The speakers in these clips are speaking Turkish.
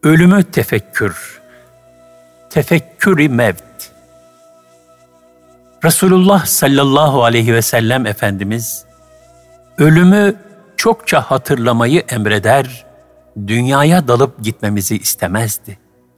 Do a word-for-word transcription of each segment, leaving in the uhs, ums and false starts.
Ölümü tefekkür, tefekkür-i mevt. Resulullah sallallahu aleyhi ve sellem Efendimiz, ölümü çokça hatırlamayı emreder, dünyaya dalıp gitmemizi istemezdi.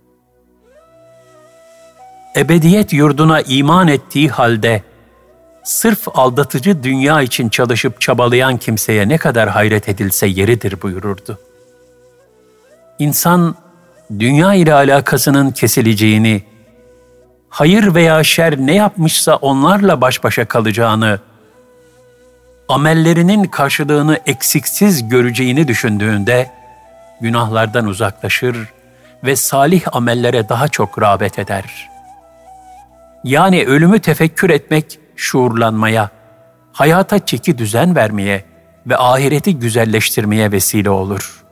Ebediyet yurduna iman ettiği halde, sırf aldatıcı dünya için çalışıp çabalayan kimseye ne kadar hayret edilse yeridir buyururdu. İnsan, dünya ile alakasının kesileceğini, hayır veya şer ne yapmışsa onlarla baş başa kalacağını, amellerinin karşılığını eksiksiz göreceğini düşündüğünde, günahlardan uzaklaşır ve salih amellere daha çok rağbet eder. Yani ölümü tefekkür etmek, şuurlanmaya, hayata çeki düzen vermeye ve ahireti güzelleştirmeye vesile olur.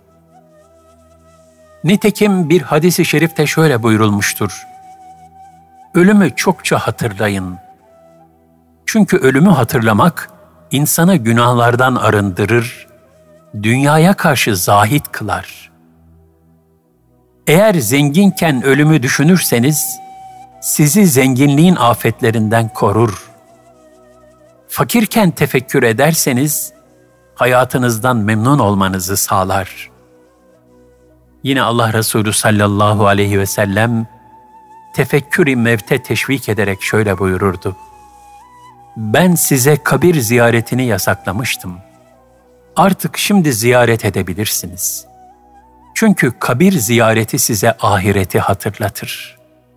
Nitekim bir hadis-i şerifte şöyle buyurulmuştur: ölümü çokça hatırlayın. Çünkü ölümü hatırlamak, insanı günahlardan arındırır, dünyaya karşı zahid kılar. Eğer zenginken ölümü düşünürseniz, sizi zenginliğin afetlerinden korur. Fakirken tefekkür ederseniz, hayatınızdan memnun olmanızı sağlar. Yine Allah Resulü sallallahu aleyhi ve sellem, tefekkür-i mevte teşvik ederek şöyle buyururdu: ben size kabir ziyaretini yasaklamıştım. Artık şimdi ziyaret edebilirsiniz. Çünkü kabir ziyareti size ahireti hatırlatır.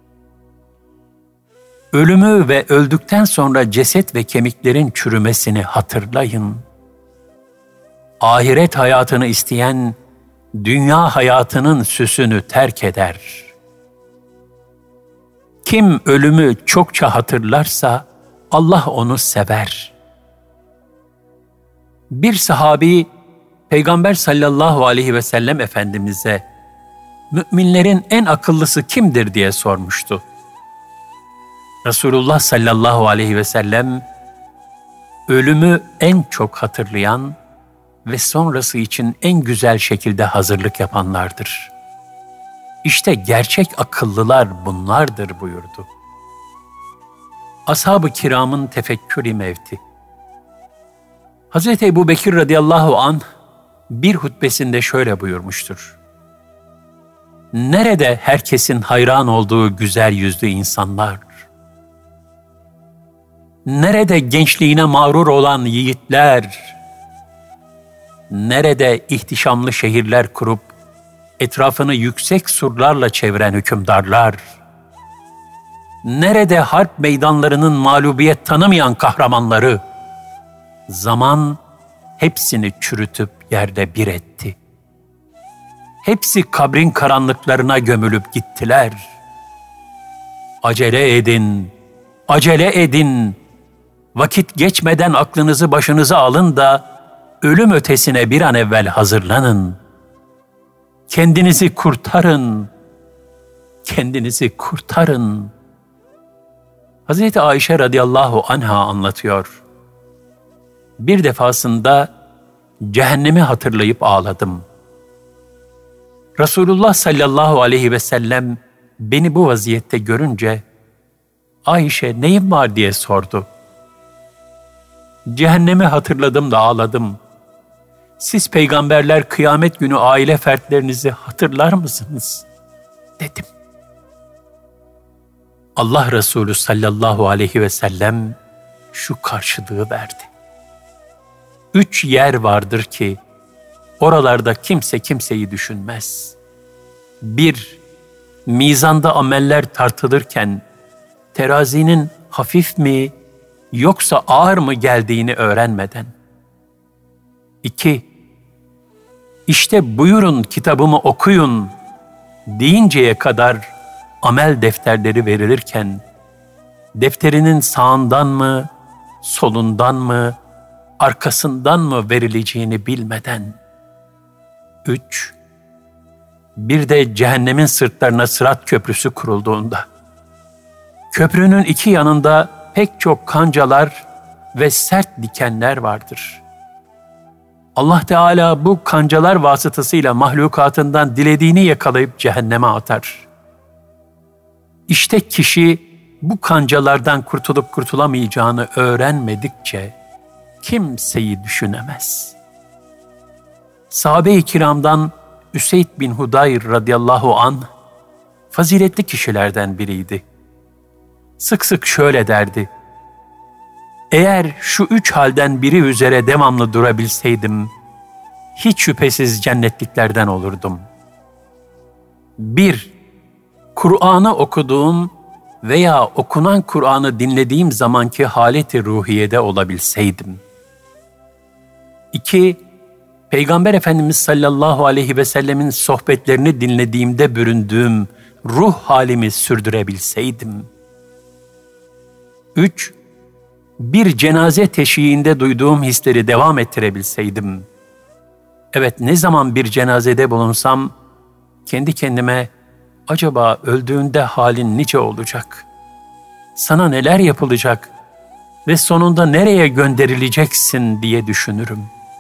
Ölümü ve öldükten sonra ceset ve kemiklerin çürümesini hatırlayın. Ahiret hayatını isteyen, dünya hayatının süsünü terk eder. Kim ölümü çokça hatırlarsa, Allah onu sever. Bir sahabi, Peygamber sallallahu aleyhi ve sellem Efendimiz'e, müminlerin en akıllısı kimdir diye sormuştu. Resulullah sallallahu aleyhi ve sellem, ölümü en çok hatırlayan ve sonrası için en güzel şekilde hazırlık yapanlardır. İşte gerçek akıllılar bunlardır buyurdu. Ashab-ı kiramın tefekkür-i mevti. Hazreti Ebubekir radıyallahu anh bir hutbesinde şöyle buyurmuştur: nerede herkesin hayran olduğu güzel yüzlü insanlar? Nerede gençliğine mağrur olan yiğitler? Nerede ihtişamlı şehirler kurup etrafını yüksek surlarla çeviren hükümdarlar? Nerede harp meydanlarının mağlubiyet tanımayan kahramanları? Zaman hepsini çürütüp yerde bir etti. Hepsi kabrin karanlıklarına gömülüp gittiler. Acele edin, acele edin. Vakit geçmeden aklınızı başınıza alın da ölüm ötesine bir an evvel hazırlanın. Kendinizi kurtarın, kendinizi kurtarın. Hazreti Ayşe radıyallahu anha anlatıyor: bir defasında cehennemi hatırlayıp ağladım. Resulullah sallallahu aleyhi ve sellem beni bu vaziyette görünce, Ayşe neyin var diye sordu. Cehennemi hatırladım da ağladım. Siz peygamberler kıyamet günü aile fertlerinizi hatırlar mısınız? Dedim. Allah Resulü sallallahu aleyhi ve sellem şu karşılığı verdi: üç yer vardır ki oralarda kimse kimseyi düşünmez. Bir, mizanda ameller tartılırken terazinin hafif mi yoksa ağır mı geldiğini öğrenmeden. İki, işte buyurun kitabımı okuyun deyinceye kadar amel defterleri verilirken, defterinin sağından mı, solundan mı, arkasından mı verileceğini bilmeden. Üç, bir de cehennemin sırtlarına Sırat Köprüsü kurulduğunda, köprünün iki yanında pek çok kancalar ve sert dikenler vardır. Allah Teala bu kancalar vasıtasıyla mahlukatından dilediğini yakalayıp cehenneme atar. İşte kişi bu kancalardan kurtulup kurtulamayacağını öğrenmedikçe kimseyi düşünemez. Sahabe-i kiramdan Üseyd bin Hudayr radıyallahu anh faziletli kişilerden biriydi. Sık sık şöyle derdi: eğer şu üç halden biri üzere devamlı durabilseydim, hiç şüphesiz cennetliklerden olurdum. Bir, Kur'an'ı okuduğum veya okunan Kur'an'ı dinlediğim zamanki haleti ruhiyede olabilseydim. İki, Peygamber Efendimiz sallallahu aleyhi ve sellemin sohbetlerini dinlediğimde büründüğüm ruh halimi sürdürebilseydim. Üç, bir cenaze teşhiğinde duyduğum hisleri devam ettirebilseydim. Evet, ne zaman bir cenazede bulunsam, kendi kendime, acaba öldüğünde halin nice olacak? Sana neler yapılacak ve sonunda nereye gönderileceksin diye düşünürüm.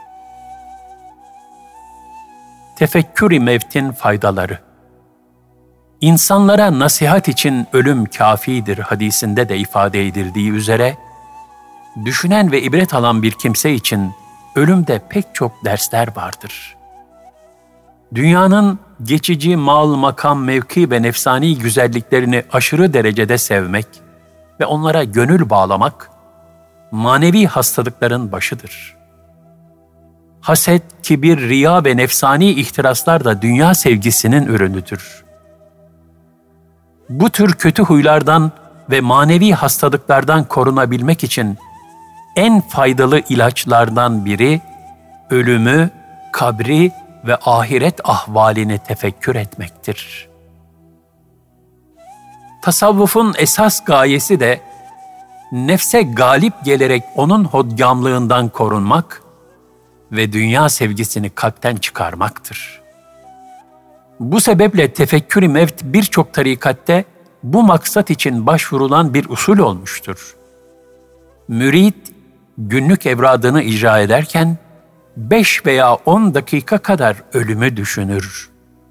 Tefekkür-i mevtin faydaları. İnsanlara nasihat için ölüm kâfidir hadisinde de ifade edildiği üzere, düşünen ve ibret alan bir kimse için ölümde pek çok dersler vardır. Dünyanın geçici mal, makam, mevki ve nefsani güzelliklerini aşırı derecede sevmek ve onlara gönül bağlamak, manevi hastalıkların başıdır. Haset, kibir, riya ve nefsani ihtiraslar da dünya sevgisinin ürünüdür. Bu tür kötü huylardan ve manevi hastalıklardan korunabilmek için en faydalı ilaçlardan biri, ölümü, kabri ve ahiret ahvalini tefekkür etmektir. Tasavvufun esas gayesi de, nefse galip gelerek onun hodgamlığından korunmak ve dünya sevgisini kalpten çıkarmaktır. Bu sebeple tefekkür-i mevt birçok tarikatte bu maksat için başvurulan bir usul olmuştur. Mürid, günlük evradını icra ederken, beş veya on dakika kadar ölümü düşünür.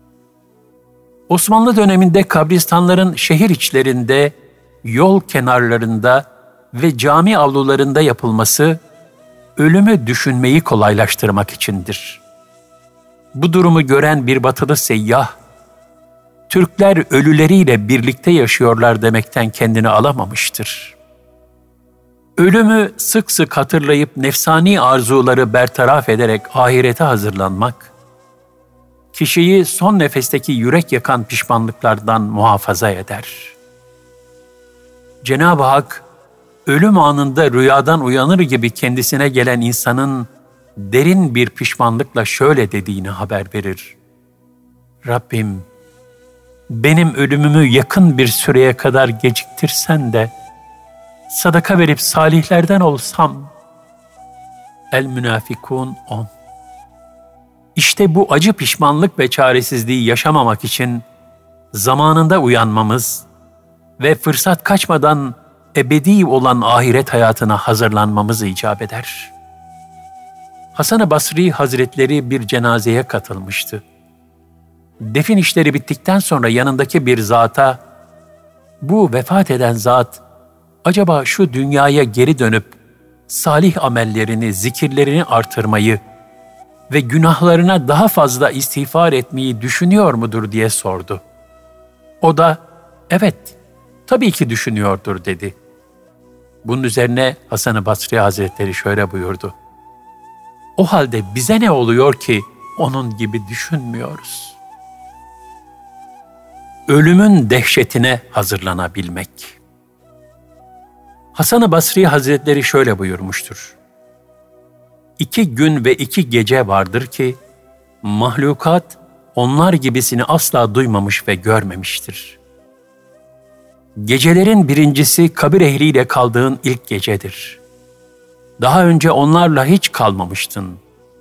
Osmanlı döneminde kabristanların şehir içlerinde, yol kenarlarında ve cami avlularında yapılması, ölümü düşünmeyi kolaylaştırmak içindir. Bu durumu gören bir batılı seyyah, Türkler ölüleriyle birlikte yaşıyorlar demekten kendini alamamıştır. Ölümü sık sık hatırlayıp nefsani arzuları bertaraf ederek ahirete hazırlanmak, kişiyi son nefesteki yürek yakan pişmanlıklardan muhafaza eder. Cenab-ı Hak, ölüm anında rüyadan uyanır gibi kendisine gelen insanın derin bir pişmanlıkla şöyle dediğini haber verir: Rabbim, benim ölümümü yakın bir süreye kadar geciktirsen de, sadaka verip salihlerden olsam. El-Münafikun on. İşte bu acı pişmanlık ve çaresizliği yaşamamak için zamanında uyanmamız ve fırsat kaçmadan ebedi olan ahiret hayatına hazırlanmamız icap eder. Hasan-ı Basri Hazretleri bir cenazeye katılmıştı. Defin işleri bittikten sonra yanındaki bir zata, bu vefat eden zat, acaba şu dünyaya geri dönüp salih amellerini, zikirlerini artırmayı ve günahlarına daha fazla istiğfar etmeyi düşünüyor mudur diye sordu. O da, evet, tabii ki düşünüyordur dedi. Bunun üzerine Hasan-ı Basri Hazretleri şöyle buyurdu: o halde bize ne oluyor ki onun gibi düşünmüyoruz? Ölümün dehşetine hazırlanabilmek. Hasan-ı Basri Hazretleri şöyle buyurmuştur: İki gün ve iki gece vardır ki, mahlukat onlar gibisini asla duymamış ve görmemiştir. Gecelerin birincisi kabir ehliyle kaldığın ilk gecedir. Daha önce onlarla hiç kalmamıştın.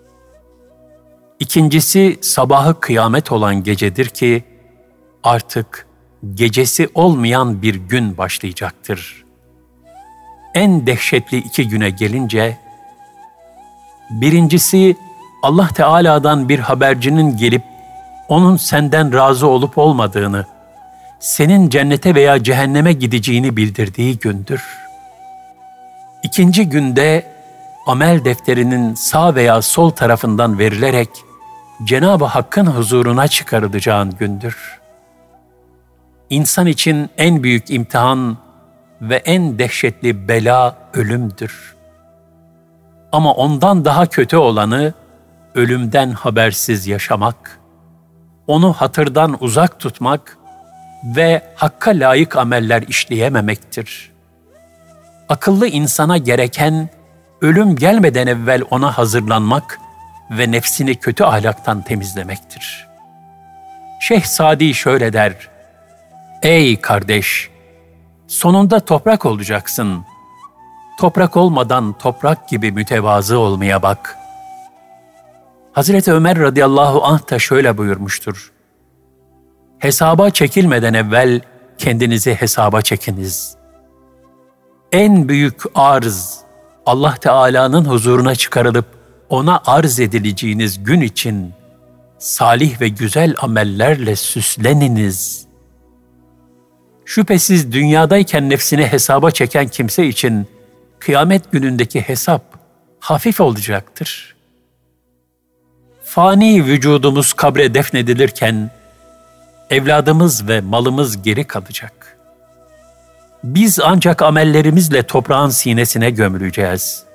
İkincisi sabahı kıyamet olan gecedir ki, artık gecesi olmayan bir gün başlayacaktır. En dehşetli iki güne gelince, birincisi Allah Teala'dan bir habercinin gelip onun senden razı olup olmadığını, senin cennete veya cehenneme gideceğini bildirdiği gündür. İkinci günde amel defterinin sağ veya sol tarafından verilerek Cenab-ı Hakk'ın huzuruna çıkarılacağın gündür. İnsan için en büyük imtihan ve en dehşetli bela ölümdür. Ama ondan daha kötü olanı ölümden habersiz yaşamak, onu hatırdan uzak tutmak ve Hakk'a layık ameller işleyememektir. Akıllı insana gereken ölüm gelmeden evvel ona hazırlanmak ve nefsini kötü ahlaktan temizlemektir. Şeyh Sadi şöyle der: Ey kardeş! Sonunda toprak olacaksın. Toprak olmadan toprak gibi mütevazı olmaya bak. Hazreti Ömer radıyallahu anh da şöyle buyurmuştur: Hesaba çekilmeden evvel kendinizi hesaba çekiniz. En büyük arz, Allah Teala'nın huzuruna çıkarılıp ona arz edileceğiniz gün için salih ve güzel amellerle süsleniniz. Şüphesiz dünyadayken nefsini hesaba çeken kimse için kıyamet günündeki hesap hafif olacaktır. Fani vücudumuz kabre defnedilirken evladımız ve malımız geri kalacak. Biz ancak amellerimizle toprağın sinesine gömüleceğiz.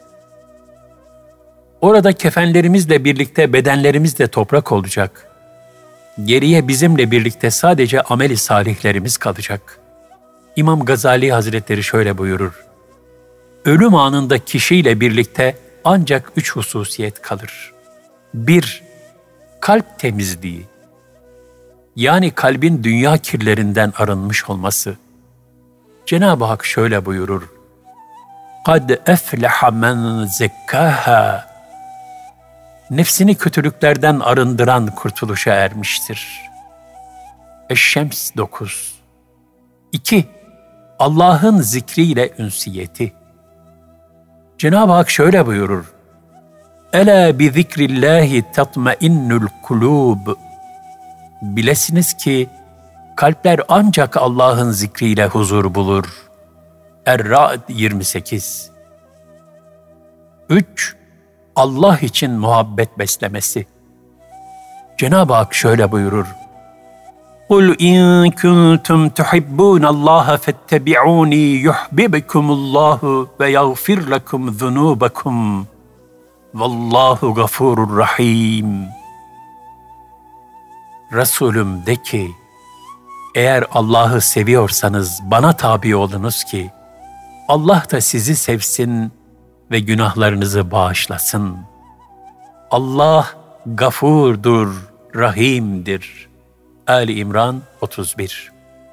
Orada kefenlerimizle birlikte bedenlerimiz de toprak olacak. Geriye bizimle birlikte sadece amel-i salihlerimiz kalacak. İmam Gazali Hazretleri şöyle buyurur: Ölüm anında kişiyle birlikte ancak üç hususiyet kalır. Bir, kalp temizliği. Yani kalbin dünya kirlerinden arınmış olması. Cenab-ı Hak şöyle buyurur: قَدْ اَفْلَحَ مَنْ زَكَّاهَا. Nefsini kötülüklerden arındıran kurtuluşa ermiştir. Eş-Şems dokuz. İki, Allah'ın zikriyle ünsiyeti. Cenab-ı Hak şöyle buyurur: Ela bi zikrillahi tatmainnul kulub. Bilesiniz ki kalpler ancak Allah'ın zikriyle huzur bulur. Er-Ra'd yirmi sekiz. Üç, Allah için muhabbet beslemesi. Cenab-ı Hak şöyle buyurur: قُلْ اِنْ كُنْتُمْ تُحِبُّونَ اللّٰهَ فَاتَّبِعُونِي يُحْبِبْكُمُ اللّٰهُ وَيَغْفِرْ لَكُمْ ذُنُوبَكُمْ وَاللّٰهُ غَفُورٌ رَحِيمٌ. Resulüm de ki, eğer Allah'ı seviyorsanız bana tabi olunuz ki Allah da sizi sevsin ve günahlarınızı bağışlasın. Allah gafurdur, rahimdir. Ali İmran otuz bir.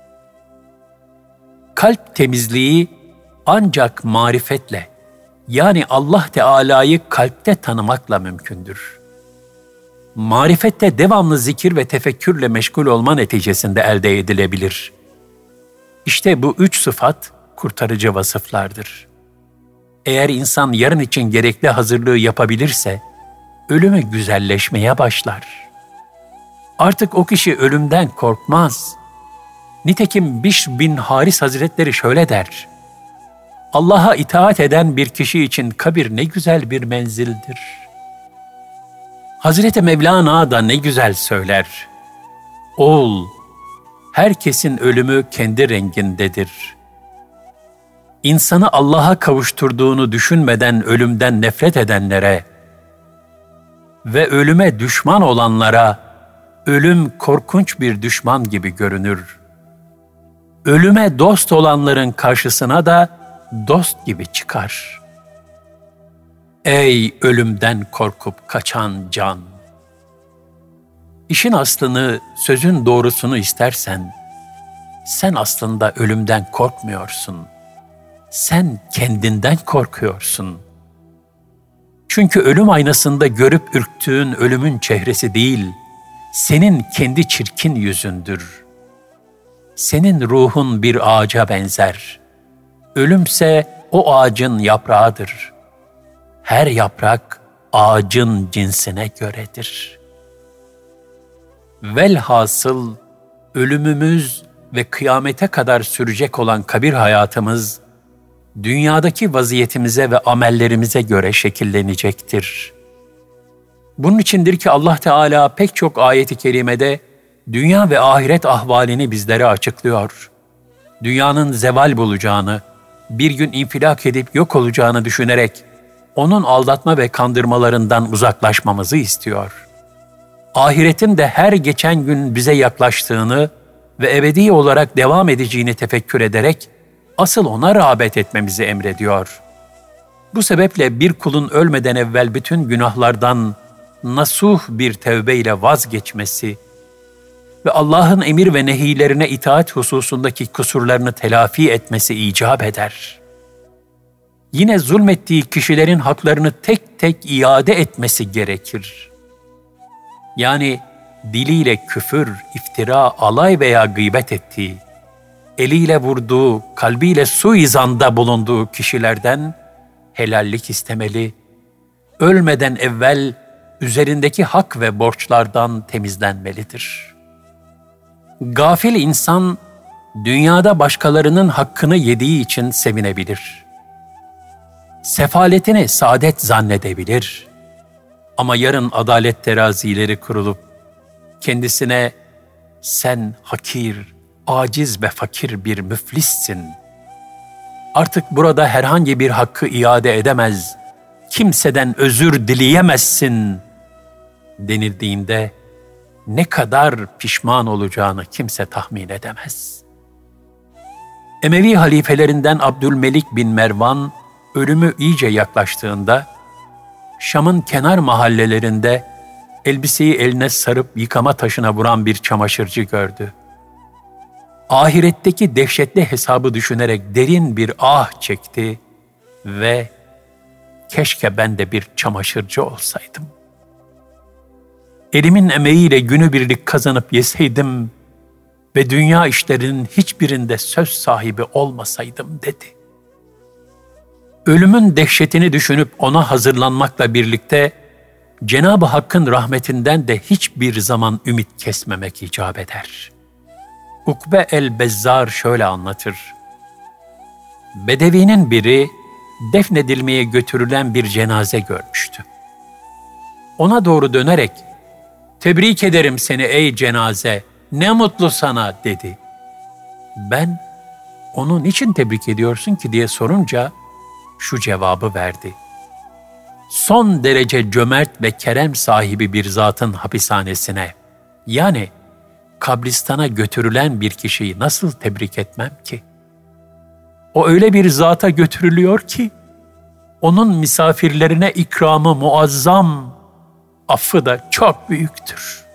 Kalp temizliği ancak marifetle, yani Allah Teala'yı kalpte tanımakla mümkündür. Marifette devamlı zikir ve tefekkürle meşgul olma neticesinde elde edilebilir. İşte bu üç sıfat kurtarıcı vasıflardır. Eğer insan yarın için gerekli hazırlığı yapabilirse, ölümü güzelleşmeye başlar. Artık o kişi ölümden korkmaz. Nitekim Bişr bin Haris Hazretleri şöyle der: Allah'a itaat eden bir kişi için kabir ne güzel bir menzildir. Hazreti Mevlana da ne güzel söyler: Oğul, herkesin ölümü kendi rengindedir. İnsanı Allah'a kavuşturduğunu düşünmeden ölümden nefret edenlere ve ölüme düşman olanlara ölüm korkunç bir düşman gibi görünür. Ölüme dost olanların karşısına da dost gibi çıkar. Ey ölümden korkup kaçan can! İşin aslını, sözün doğrusunu istersen, sen aslında ölümden korkmuyorsun. Sen kendinden korkuyorsun. Çünkü ölüm aynasında görüp ürktüğün ölümün çehresi değil, senin kendi çirkin yüzündür. Senin ruhun bir ağaca benzer. Ölümse o ağacın yaprağıdır. Her yaprak ağacın cinsine göredir. Velhasıl ölümümüz ve kıyamete kadar sürecek olan kabir hayatımız, dünyadaki vaziyetimize ve amellerimize göre şekillenecektir. Bunun içindir ki Allah Teala pek çok ayet-i kerimede dünya ve ahiret ahvalini bizlere açıklıyor. Dünyanın zeval bulacağını, bir gün infilak edip yok olacağını düşünerek onun aldatma ve kandırmalarından uzaklaşmamızı istiyor. Ahiretin de her geçen gün bize yaklaştığını ve ebedi olarak devam edeceğini tefekkür ederek asıl ona rağbet etmemizi emrediyor. Bu sebeple bir kulun ölmeden evvel bütün günahlardan nasuh bir tevbeyle vazgeçmesi ve Allah'ın emir ve nehilerine itaat hususundaki kusurlarını telafi etmesi icap eder. Yine zulmettiği kişilerin haklarını tek tek iade etmesi gerekir. Yani diliyle küfür, iftira, alay veya gıybet ettiği, eliyle vurduğu, kalbiyle suizanda bulunduğu kişilerden helallik istemeli, ölmeden evvel üzerindeki hak ve borçlardan temizlenmelidir. Gafil insan, dünyada başkalarının hakkını yediği için sevinebilir. Sefaletini saadet zannedebilir. Ama yarın adalet terazileri kurulup, kendisine sen hakir, aciz ve fakir bir müflissin. Artık burada herhangi bir hakkı iade edemez, kimseden özür dileyemezsin denildiğinde ne kadar pişman olacağını kimse tahmin edemez. Emevi halifelerinden Abdülmelik bin Mervan ölümü iyice yaklaştığında Şam'ın kenar mahallelerinde elbiseyi eline sarıp yıkama taşına vuran bir çamaşırcı gördü. Ahiretteki dehşetli hesabı düşünerek derin bir ah çekti ve keşke ben de bir çamaşırcı olsaydım. Elimin emeğiyle günübirlik kazanıp yeseydim ve dünya işlerinin hiçbirinde söz sahibi olmasaydım dedi. Ölümün dehşetini düşünüp ona hazırlanmakla birlikte Cenab-ı Hakk'ın rahmetinden de hiçbir zaman ümit kesmemek icap eder. Ukbe el-Bezzar şöyle anlatır. Bedevinin biri defnedilmeye götürülen bir cenaze görmüştü. Ona doğru dönerek, "Tebrik ederim seni ey cenaze, ne mutlu sana," dedi. Ben, "Onu niçin tebrik ediyorsun ki?" diye sorunca şu cevabı verdi. Son derece cömert ve kerem sahibi bir zatın hapishanesine, yani kabristana götürülen bir kişiyi nasıl tebrik etmem ki? O öyle bir zata götürülüyor ki, onun misafirlerine ikramı muazzam, affı da çok büyüktür.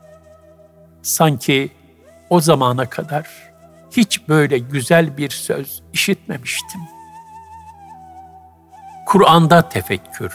Sanki o zamana kadar hiç böyle güzel bir söz işitmemiştim. Kur'an'da tefekkür.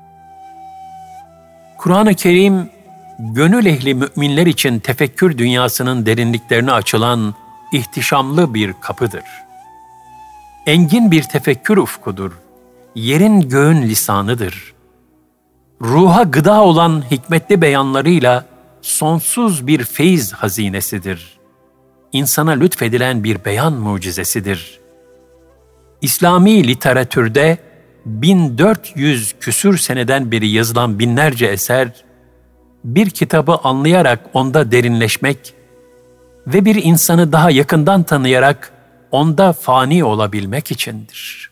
Kur'an-ı Kerim, gönül ehli müminler için tefekkür dünyasının derinliklerine açılan ihtişamlı bir kapıdır. Engin bir tefekkür ufkudur. Yerin göğün lisanıdır. Ruha gıda olan hikmetli beyanlarıyla sonsuz bir feyiz hazinesidir. İnsana lütfedilen bir beyan mucizesidir. İslami literatürde bin dört yüz küsür seneden beri yazılan binlerce eser, bir kitabı anlayarak onda derinleşmek ve bir insanı daha yakından tanıyarak onda fani olabilmek içindir.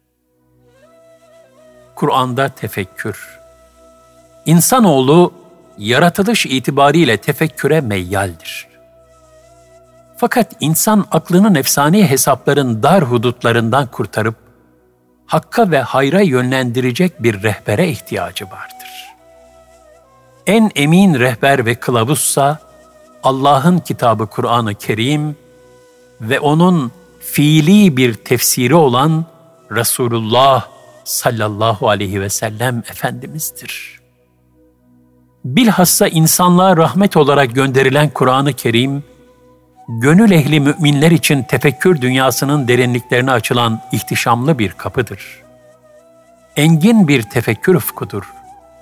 Kur'an'da tefekkür. İnsanoğlu yaratılış itibariyle tefekküre meyyaldir. Fakat insan aklını nefsani hesapların dar hudutlarından kurtarıp hakka ve hayra yönlendirecek bir rehbere ihtiyacı vardır. En emin rehber ve kılavuzsa Allah'ın kitabı Kur'an-ı Kerim ve onun fiili bir tefsiri olan Resulullah sallallahu aleyhi ve sellem Efendimiz'dir. Bilhassa insanlığa rahmet olarak gönderilen Kur'an-ı Kerim, gönül ehli müminler için tefekkür dünyasının derinliklerine açılan ihtişamlı bir kapıdır. Engin bir tefekkür ufkudur.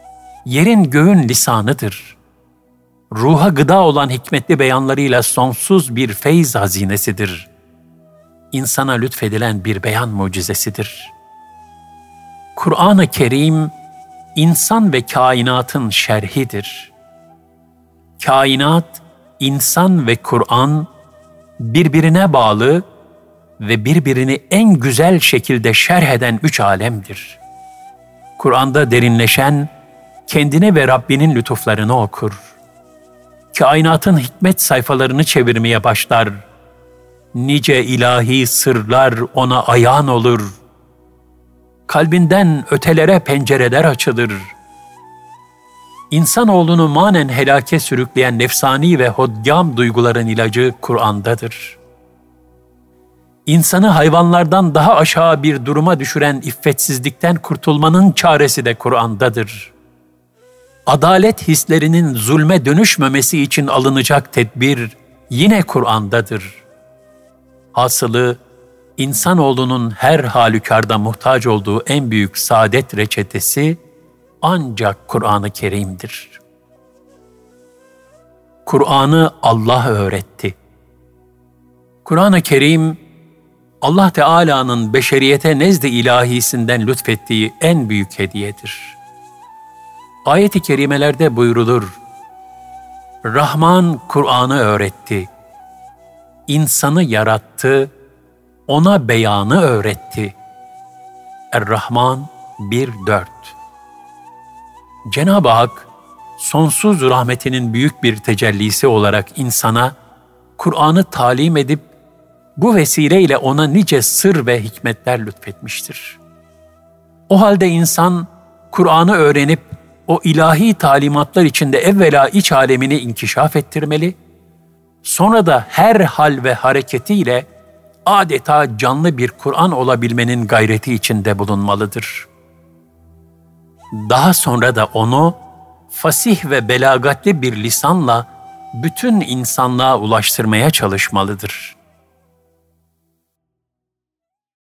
yerin göğün lisanıdır. Ruha gıda olan hikmetli beyanlarıyla sonsuz bir feyz hazinesidir. İnsana lütfedilen bir beyan mucizesidir. Kur'an-ı Kerim, insan ve kainatın şerhidir. Kainat, insan ve Kur'an birbirine bağlı ve birbirini en güzel şekilde şerh eden üç alemdir. Kur'an'da derinleşen, kendine ve Rabbinin lütuflarını okur. Kainatın hikmet sayfalarını çevirmeye başlar. Nice ilahi sırlar ona ayağın olur. Kalbinden ötelere pencereler açılır. İnsanoğlunu manen helake sürükleyen nefsani ve hodgam duyguların ilacı Kur'an'dadır. İnsanı hayvanlardan daha aşağı bir duruma düşüren iffetsizlikten kurtulmanın çaresi de Kur'an'dadır. Adalet hislerinin zulme dönüşmemesi için alınacak tedbir yine Kur'an'dadır. Hasılı, insanoğlunun her halükarda muhtaç olduğu en büyük saadet reçetesi ancak Kur'an-ı Kerim'dir. Kur'an'ı Allah öğretti. Kur'an-ı Kerim, Allah Teala'nın beşeriyete nezd-i ilahisinden lütfettiği en büyük hediyedir. Ayet-i kerimelerde buyrulur, Rahman Kur'an'ı öğretti, insanı yarattı, ona beyanı öğretti. Er-Rahman bir dört. Cenab-ı Hak, sonsuz rahmetinin büyük bir tecellisi olarak insana Kur'an'ı talim edip, bu vesileyle ona nice sır ve hikmetler lütfetmiştir. O halde insan, Kur'an'ı öğrenip, o ilahi talimatlar içinde evvela iç alemini inkişaf ettirmeli, sonra da her hal ve hareketiyle adeta canlı bir Kur'an olabilmenin gayreti içinde bulunmalıdır. Daha sonra da onu fasih ve belagatli bir lisanla bütün insanlığa ulaştırmaya çalışmalıdır.